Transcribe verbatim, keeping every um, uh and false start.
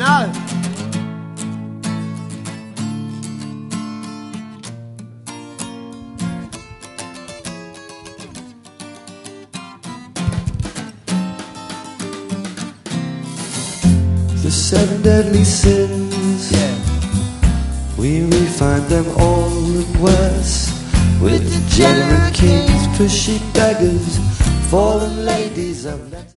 know. The seven deadly sins, Yeah. we find them all and worse. With degenerate kings, pushy beggars, fallen ladies of